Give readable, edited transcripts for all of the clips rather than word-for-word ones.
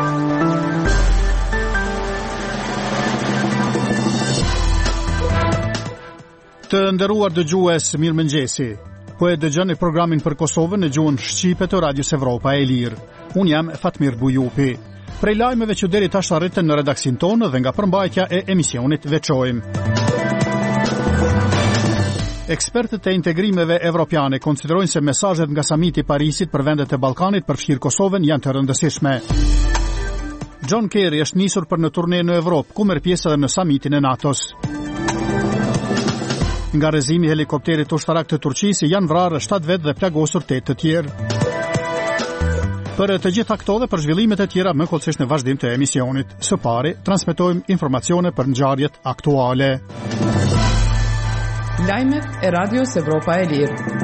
Të nderuar dëgjues, mirëmëngjesi. Po e dëgjoni programin për Kosovën në gjuhën shqipe të Radios Evropa e Lirë. Unë jam Fatmir Bujupi. Prej lajmeve që deri tash arritën në redaksin tonë dhe nga përmbajtja e emisionit veçojmë. Ekspertët e integrimeve evropiane konsiderojnë se mesazhet nga samiti i Parisit për vendet e Ballkanit përfshir Kosovën janë të rëndësishme. John Kerry është nisur për në turne në Evropë, ku merr pjesë edhe në samitin e NATO-s. Nga rrezimi i helikopterit ushtarak të Turqisë janë vrarë 7 vetë dhe plagosur 8 të tjerë. Për të gjitha këto dhe për zhvillimet e tjera më kollësisht në vazhdim të emisionit. Së pari, transmetojmë informacione për ngjarjet aktuale. Lajmet e Radios Evropa e Lirë.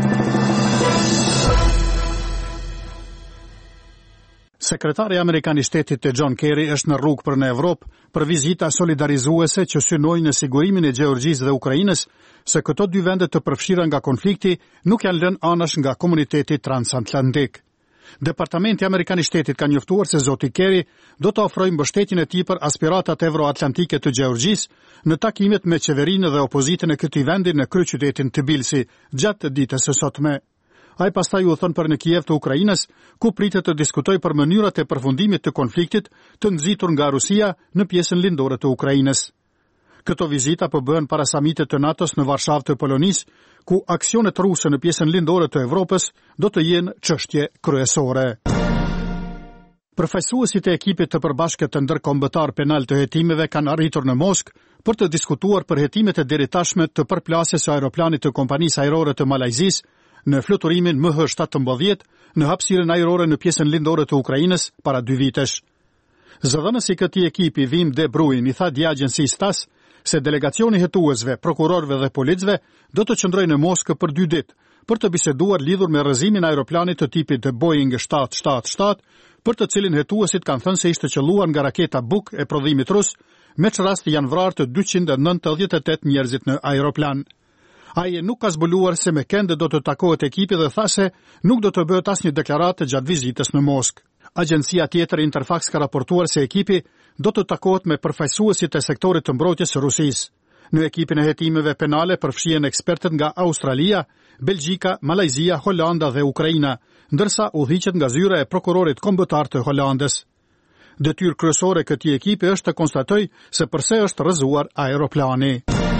Sekretari amerikan i shtetit John Kerry është në rrugë për në Evropë për vizita solidarizuese që synojnë në sigurimin e Gjeorgjisë dhe Ukrainës, se këto dy vende të përfshira nga konflikti nuk janë lënë anash nga komuniteti transatlantik. Departamenti amerikan i shtetit ka njoftuar se zoti Kerry do të ofrojë mbështetjen e tij për aspiratat evroatlantike të Gjeorgjisë në takimet me qeverinë dhe opozitën e këtij vendi në kryeqytetin Tbilisi gjatë ditës së sotme. Ai pastaj u thon për në Kiev të Ukrainës, ku pritet të diskutojë për mënyrat e përfundimit të konfliktit të nxitur nga Rusia në pjesën lindore të Ukrainës. Këto vizita po bëhen para samitit të NATO-s në Varshavë të Polonisë, ku aksionet ruse në pjesën lindore të Evropës do të jenë çështje kryesore. Përfaqësuesit e ekipit të përbashkët të ndërkombëtar penal të hetimeve kanë arritur në Moskë për të diskutuar për hetimet e deritashme të përplasjes së aeroplanit të kompanisë ajrore të Malajzisë në fluturimin MH17 në hapësirën ajrore në pjesën lindore të Ukrainës para 2 vitesh. Zëdhënësi këtij ekipi Wim de Bruin i tha dje agjencisë TASS se delegacioni hetuesve, prokurorëve dhe policëve do të qëndrojnë në Moskë për 2 ditë për të biseduar lidhur me rrëzimin e aeroplanit të tipit Boeing 777, për të cilin hetuesit kanë thënë se ishte qelluar nga raketa Buk e prodhimit rus, me që rast janë vrarë të 298 njerëzit në aeroplan. Ai nuk ka zbuluar se me kënde do të takohet ekipi dhe tha se nuk do të bëhet asnjë deklaratë gjatë vizitës në Moskë. Agjencia tjetër Interfax ka raportuar se ekipi do të takohet me përfaqësuesit e sektorit të mbrojtjes së Rusisë. Në ekipin e hetimeve penale përfshihen ekspertët nga Australia, Belgjika, Malajzia, Holanda dhe Ukraina, ndërsa udhëhiqet nga zyra e prokurorit kombëtar të Holandës. Detyrë kryesore e këtij ekipi është të konstatojë se pse është rrëzuar aeroplani.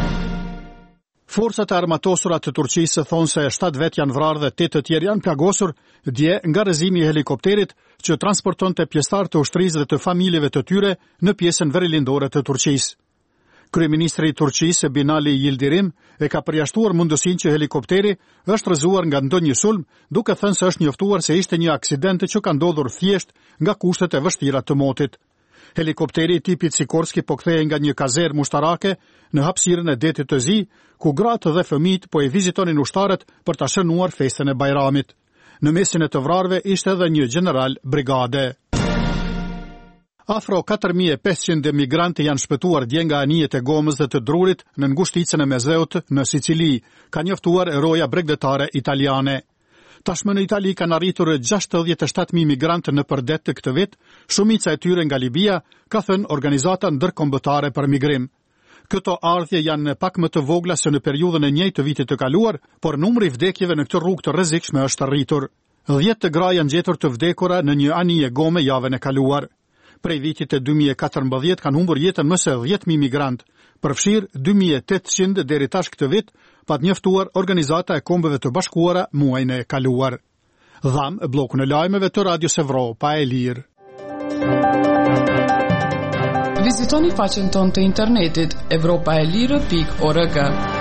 Forcat e armatosura të Turqisë thonë se 7 vetë janë vrarë dhe 8 të tjerë janë plagosur dje nga rrëzimi i helikopterit që transportonte pjesëtar të ushtrisë dhe të familjeve të tyre në pjesën verilindore të Turqisë. Kryeministri i Turqisë Binali Yildirim e ka përjashtuar mundësinë që helikopteri është rrëzuar nga ndonjë sulm, duke thënë se është njoftuar se ishte një aksident që ka ndodhur thjesht nga kushtet e vështira të motit. Helikopteri i tipit Sikorski po kthehej nga një kazermë ushtarake në hapësirën e detit të Zi, ku gratë dhe fëmijët po e vizitonin ushtarët për ta shënuar festën e Bajramit. Në mesin e të vrarëve ishte edhe një general brigade. Afro 4500 migrantë janë shpëtuar dje nga anijet e Gomës dhe të Drurit në ngushticën e Mezeut në Sicili, ka njoftuar roja bregdetare italiane. Tashmë në Itali kanë arritur 67.000 migrantë në përdet të këtë vit, shumica e tyre nga Libia, ka thënë Organizata Ndërkombëtare për Migrim. Këto ardhje janë pak më të vogla se në periudhën e njëjtë të vitit të kaluar, por numri i vdekjeve në këtë rrugë të rrezikshme është rritur. 10 të gra janë gjetur të vdekura në një anije Gome javën e kaluar. Prej vitit të 2014 kanë humbur jetën më së 10.000 migrantë, përfshirë 2800 deri tash këtë vit, pa të njoftuar Organizata e Kombeve të Bashkuara muajin e kaluar. Dham bllokun e lajmeve të Radios Evropa e Lirë. Vizitoni faqen tonë të internetit evropaelire.org.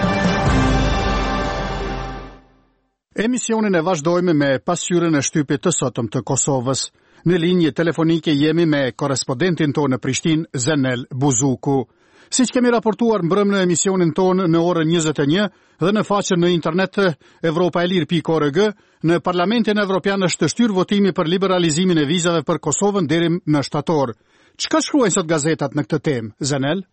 Emisionin e vazhdojmë me pasqyrën e shtypit të sotëm të Kosovës. Në linje telefonike jemi me korespondentin tonë në Prishtinë, Zenel Buzuku. Siç kemi raportuar mbrëm në emisionin tonë në orën 21 dhe në faqen në internet evropaelir.org, në Parlamentin Evropian është shtyrë votimi për liberalizimin e vizave për Kosovën deri në shtator. Çka shkruajnë sot gazetat në këtë temë, Zenel?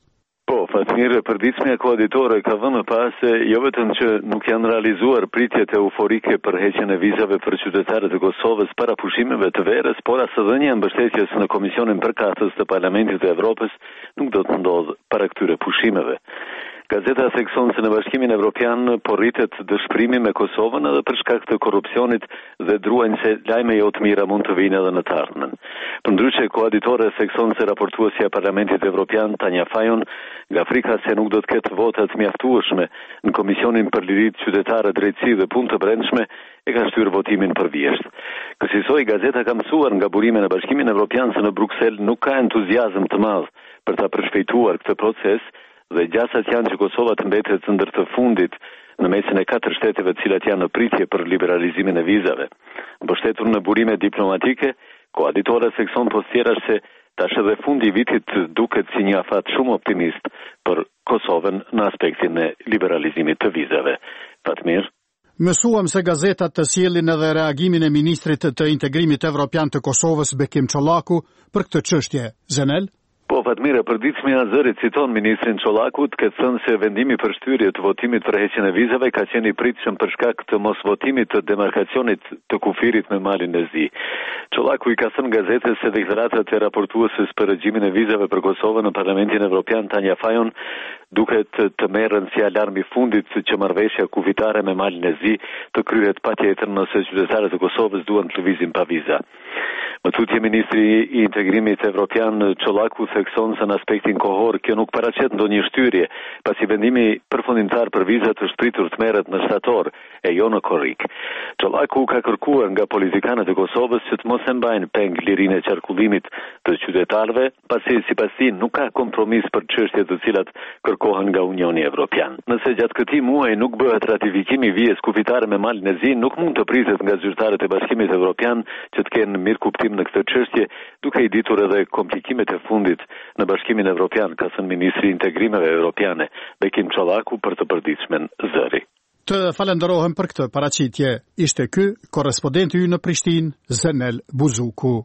Po, Fatmir, përditshmja koaditore ka vënë pas se jo vetëm që nuk janë realizuar pritjet euforike për heqjen e vizave për qytetarët e Kosovës para pushimeve të verës, por as dhënia e mbështetjes në Komisionin Përkatës të Parlamentit të Evropës nuk do të ndodhë para këtyre pushimeve. Gazeta thekson se në Bashkimin Evropian po rritet dëshpërimi me Kosovën edhe për shkak të korrupsionit dhe druajnë se lajme jo të mira mund të vinë edhe në të ardhmen. Përndryshe, koaditore thekson se raportuesja e Parlamentit Evropian Tanja Fajon nga frika se nuk do të ketë vota të mjaftueshme në Komisionin për Lirit Qytetare, Drejtësi dhe Punë të Brendshme e ka shtyrë votimin për vjesht. Kësaj gazeta ka mësuar nga burime në Bashkimin Evropian se në Bruksel nuk ka entuziazëm të madh për ta përshpejtuar këtë proces dhe gjasat janë që Kosova të mbetet ndër të fundit në mesin e 4 shteteve të cilat janë në pritje për liberalizimin e vizave. Mbështetur në burime diplomatike, koaditore thekson postjerash se tash edhe fundi i vitit duket si një afat shumë optimist për Kosovën në aspektin e liberalizimit të vizave. Fatmir. Mësuam se gazetat të sjellin edhe reagimin e ministrit të integrimit evropian të Kosovës Bekim Çollaku për këtë çështje. Zenel? Po, Fatmire, përditshmja zërit citon ministrin Çollakut, këtë thënë se vendimi për shtyrje të votimit për heqjen e vizave ka qenë i pritshëm për shkak të mos votimit të demarkacionit të kufirit me Malin e Zi. Çollaku i ka thënë gazetës se deklaratat e raportuesës për regjimin e vizave për Kosovën në Parlamentin Evropian Tanja Fajon duket të merren si alarm i fundit që marrëveshja kufitare me Malin e Zi të kryhet patjetër nëse qytetarët e Kosovës duan të lëvizin pa viza. Më tutje ministri i integrimit evropian Çollaku thekson se në aspektin kohor kjo nuk paraqet ndonjë shtyrje, pasi vendimi përfundimtar për vizat është pritur të merret në shtator e jo në korrik. Çollaku ka kërkuar nga politikanët e Kosovës që të mos e mbajnë peng lirinë e qarkullimit të qytetarëve, pasi sipas tij nuk ka kompromis për çështjet të cilat kërkohen nga Unioni Evropian. Nëse gjatë këtij muaji nuk bëhet ratifikimi i vizës kufitare me Malin e Zi, nuk mund të pritet nga zyrtarët e Bashkimit Evropian që të kenë mirë kuptim në këtë çështje, duke i ditur edhe komplikimet e fundit në Bashkimin Evropian, ka thënë ministri i integrimeve evropiane Bekim Çollaku për të përditshmen zëri. Të falenderohem për këtë paraqitje. Ishte ky korrespondenti ynë në Prishtinë, Zenel Buzuku.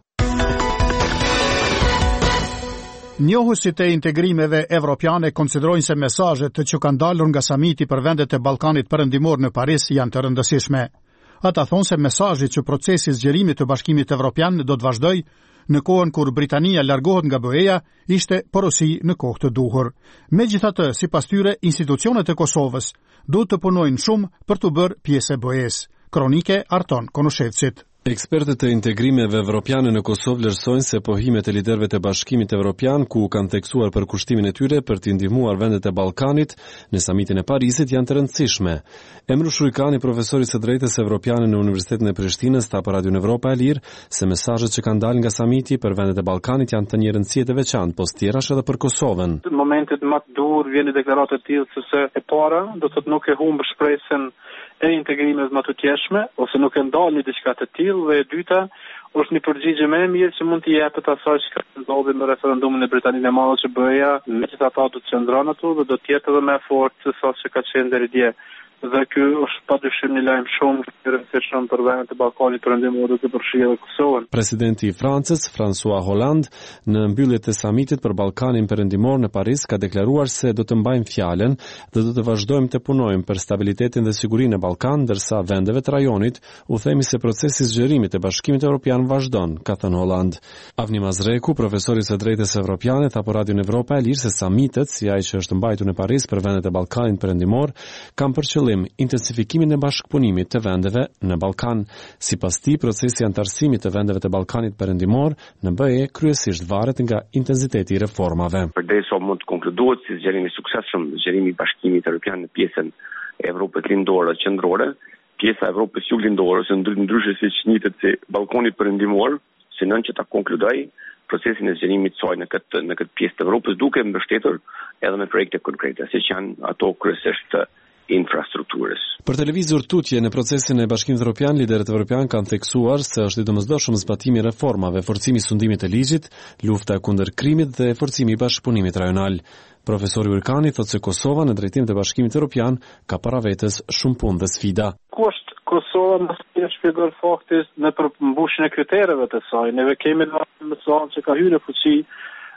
Njohësit e integrimeve evropiane konsiderojnë se mesazhet që kanë dalur nga samiti për vendet e Ballkanit Perëndimor në Paris janë të rëndësishme. Ata thonë se mesazhi që procesi i zgjerimit të Bashkimit Evropian do të vazhdojë në kohën kur Britania largohet nga BE-ja ishte porosi në kohë të duhur. Megjithatë, sipas tyre, institucionet e Kosovës duhet të punojnë shumë për të bërë pjesë e BE-s. Kronike Arton Konushevcit. Ekspertët e integrimeve evropiane në Kosovë vlerësojnë se pohimet e liderëve të Bashkimit Evropian, ku kanë theksuar përkushtimin e tyre për të ndihmuar vendet e Ballkanit në samitin e Parisit, janë të rëndësishme. Emru Shujkani, profesori së drejtës evropiane në Universitetin e Prishtinës, tha për Radion Evropa e Lirë se mesazhet që kanë dalë nga samiti për vendet e Ballkanit janë të një rëndësie të veçantë, po tjerash edhe për Kosovën. Në momentet më të dur vjen deklaratë të tillë se e para, do të thotë nuk e humb shpresën e integrimeve më të tjeshme, ose nuk e ndalni diçka të tillë, dhe e dyta është një përgjigje më e mirë që mund t'i jepet asaj që ka ndodhur në referendumin e Britanisë së Madhe që BE-ja, megjithatë do të qëndron aty dhe do të jetë edhe më fort se sa që ka qenë deri dje. Dhe ky është padyshim një lajm shumë i rëndësishëm për vendet e Ballkanit Perëndimor duke përfshirë Kosovën. Presidenti i Francës, François Hollande, në mbylljet e samitit për Ballkanin Perëndimor në Paris ka deklaruar se do të mbajmë fjalën dhe do të vazhdojmë të punojmë për stabilitetin dhe sigurinë në Ballkan, ndërsa vendeve të rajonit u themi se procesi i zgjerimit e Bashkimit Evropian vazhdon, ka thënë Hollande. Avni Mazreku, profesori së drejtës evropiane, tha për Radion Evropa e Lirë se samitet, si ai që është mbajtur në Paris për vendet e Ballkanit Perëndimor, kanë për qëllim intensifikimin e bashkëpunimit të vendeve në Ballkan. Sipas tij, procesi i antarësimit të vendeve të Ballkanit Perëndimor në BE kryesisht varet nga intensiteti i reformave. Përderisa mund të konkludohet si zgjerim i suksesshëm, zgjerimi i Bashkimit Evropian në pjesën e Evropës lindore qendrore, pjesa e Evropës juglindore, ose ndryshe siç njihet si Ballkani Perëndimor, synon që ta konkludoj procesin e zgjerimit të saj në këtë pjesë të Evropës, duke mbështetur edhe me projekte konkrete, siç janë ato kryesisht infrastrukturës. Për të lëvizur tutje në procesin e Bashkimit Evropian, liderët evropian kanë theksuar se është i domosdoshëm zbatimi i reformave, forcimi i sundimit të ligjit, lufta kundër krimit dhe forcimi i bashkëpunimit rajonal. Profesori Urkani thotë se Kosova në drejtim të Bashkimit Evropian ka para vetes shumë punë dhe sfida. Kusht Kosova mos i shpjegon faktis në përmbushjen e kritereve të saj. Neve kemi një mesazh që ka hyrë në fuqi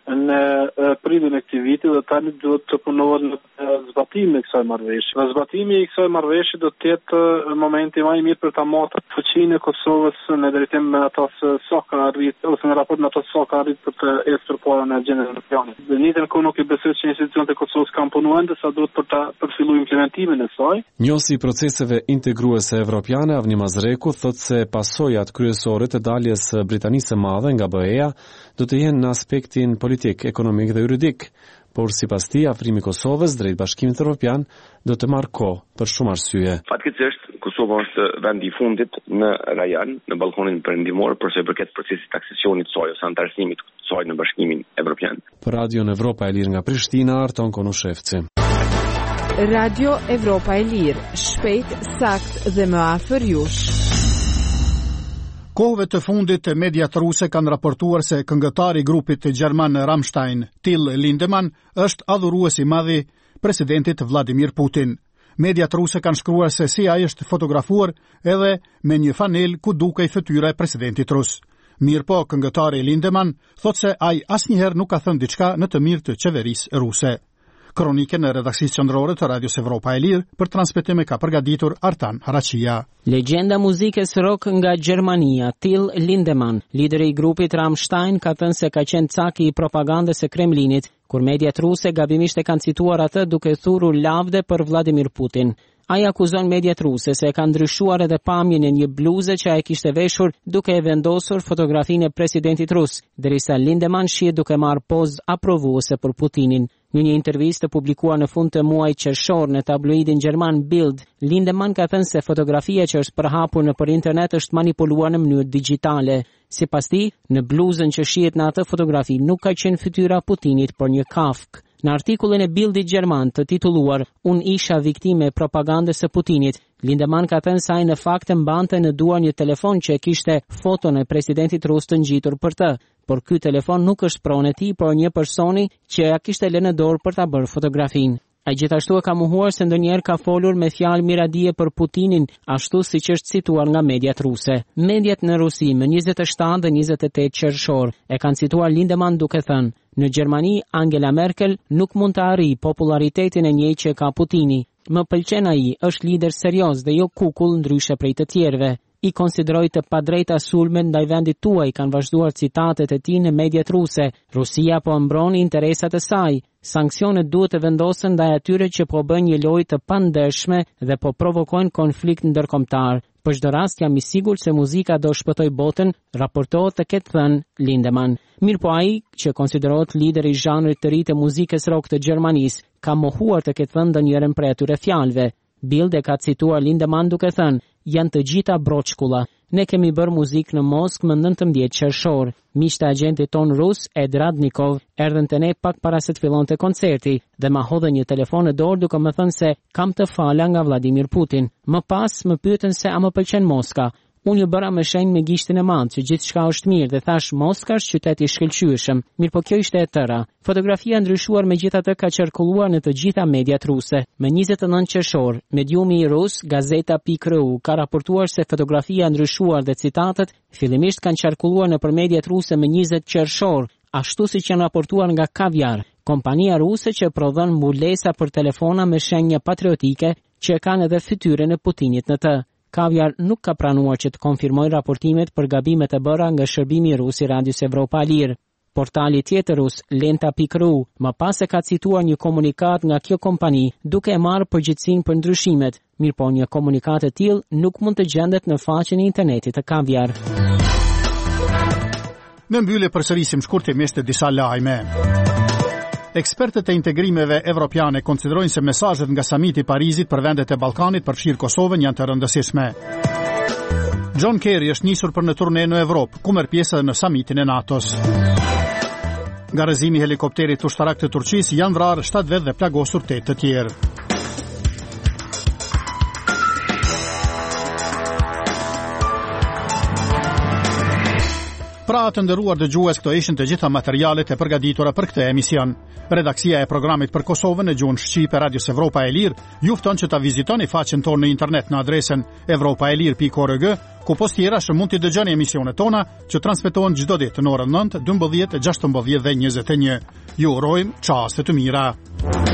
në pritjen e këtij viti dhe tani duhet të punohet në zbatimin e kësaj marrëveshje. Në zbatimin e kësaj marrëveshje do të jetë momenti më i mirë për ta marrë fuqinë e Kosovës në drejtim me ato sa kanë arritur ose në raport me ato sa kanë arritur për të ecur para në agjendën evropiane. Në njëjtën kohë nuk i besoj që institucionet e Kosovës kanë punuar sa duhet për filluar implementimin e saj. Njësi proceseve integruese evropiane Avni Mazreku thotë se pasojat kryesore të daljes së Britanisë së Madhe nga BE-ja do të jenë në aspektin politik, ekonomik dhe juridik, por sipas tij afrimi i Kosovës drejt Bashkimit Evropian do të marrë kohë për shumë arsye. Fatkeqësisht Kosova është vendi i fundit në rajon, në ballkonin perëndimor për sa i përket procesit të aksesionit të saj ose antarësimit të saj në Bashkimin Evropian. Për Radion Evropa e Lirë nga Prishtina, Arton Konushevci. Radio Evropa e Lirë, shpejt, sakt dhe më afër jush. Kohëve të fundit, mediat ruse kanë raportuar se këngëtari i grupit gjerman Rammstein, Till Lindemann, është adhurues i madh i presidentit Vladimir Putin. Mediat ruse kanë shkruar se si ai është fotografuar edhe me një fanel ku dukej fytyra e presidentit rus. Mirëpo, këngëtari Lindemann thotë se ai asnjëherë nuk ka thënë diçka në të mirë të qeverisë ruse. Kronikën e redaksisë qendrore të Radios Evropa e Lirë për transmetim ka përgatitur Artan Haraqia. Legjenda muzikës rock nga Gjermania, Till Lindemann, lideri i grupit Rammstein, ka thënë se ka qenë caki i propagandës së Kremlinit, kur mediat ruse gabimisht e kanë cituar atë duke thurur lavde për Vladimir Putin. Ai akuzon mediat ruse se ka ndryshuar edhe pamjen e një bluze që ai kishte veshur duke e vendosur fotografinë e presidentit rus, derisa Lindemann shihet duke marrë pozë aprovuese për Putinin. Në një intervistë publikuar në fund të muajit qershor në tabloidin gjerman Bild, Lindemann ka thënë se fotografia që është përhapur nëpër internet është manipuluar në mënyrë digjitale. Sipas tij, në bluzën që shihet në atë fotografi nuk ka qenë fytyra Putinit, por një kafkë. Në artikullin e Bildit gjerman të titulluar "Unë isha viktime e propagandës së Putinit", Lindemann ka thënë se ai në fakt mbante në duar një telefon që kishte foton e presidentit rus të ngjitur për të, por ky telefon nuk është pronë e tij, por një personi që ja kishte lënë në dorë për ta bërë fotografinë. Ai gjithashtu e ka mohuar se ndonjëherë ka folur me fjalë miradije për Putinin, ashtu siç është cituar nga mediat ruse. Mediat në Rusi më 27 dhe 28 qershor e kanë cituar Lindemann duke thënë: "Në Gjermani, Angela Merkel nuk mund të arrijë popularitetin e njëjtë që ka Putini. Më pëlqen ai, është lider serioz dhe jo kukull ndryshe prej të tjerëve." I konsideroi të padrejta sulmet ndaj vendit tuaj, kanë vazhduar citatet e tij në mediat ruse. Rusia po mbron interesat e saj. Sanksionet duhet të vendosen ndaj atyre që po bëjnë një lojë të pandershme dhe po provokojnë konflikt ndërkombëtar. Për çdo rast jam i sigurt se muzika do shpëtoj botën, raportohet të ketë thënë Lindemann. Mirëpo ai, që konsiderohet lideri i zhanrit të ri të muzikës rock të Gjermanisë, ka mohuar të ketë thënë ndonjërin prej atyre fjalëve. Bild e ka cituar Lindemann duke thënë: "Janë të gjitha broçkulla. Ne kemi bërë muzikë në Moskë më 19 qershor. Miqtë e agentit ton rus, Ed Radnikov, erdhën te ne pak para se të fillonte koncerti dhe ma hodhën një telefon në dorë duke më thënë se kam të fala nga Vladimir Putin. Më pas më pyetën se a më pëlqen Moska. Unë ju bëra me shenjë me gishtin e madh që gjithçka është mirë dhe thash Moska është qytet i shkëlqyeshëm. Mirëpo kjo ishte e tëra. Fotografia ndryshuar megjithatë ka qarkulluar në të gjitha mediat ruse. Më 29 qershor, mediumi i rus Gazeta.ru ka raportuar se fotografia ndryshuar dhe citatet fillimisht kanë qarkulluar nëpër mediat ruse më 20 qershor, ashtu siç janë raportuar nga Kaviar, kompania ruse që prodhon mbulesa për telefona me shenja patriotike që kanë edhe fytyrën e Putinit në të. Kaviar nuk ka pranuar që të konfirmojë raportimet për gabimet e bëra nga shërbimi rus i Radios Evropa e Lirë. Portali tjetër rus, Lenta.ru, më pas e ka cituar një komunikat nga kjo kompani duke e marrë përgjegjësinë për ndryshimet, mirëpo një komunikat e tillë nuk mund të gjendet në faqen e internetit të Kaviar. Në mbyllje përsërisim shkurtimisht disa lajme. Ekspertët e integrimeve evropiane konsiderojnë se mesazhet nga samiti i Parizit për vendet e Ballkanit përfshirë Kosovën janë të rëndësishme. John Kerry është nisur për në turne në Evropë, ku merr pjesë në samitin e NATO-s. Garëzimi i helikopterit ushtarak të Turqisë janë vrarë 7 vetë dhe plagosur 8 të tjerë. Pra të nderuar dëgjues, këto ishin të gjitha materialet e përgatitura për këtë emision. Redaksia e programit për Kosovën në gjuhën shqipe Radios Evropa e Lirë ju fton që ta vizitoni faqen tonë në internet në adresën evropaelir.org, ku post tjerash mund të dëgjoni emisionet tona që transmetohen çdo ditë në orën 9, 12, 16 dhe 21. Ju urojmë çaste të mira.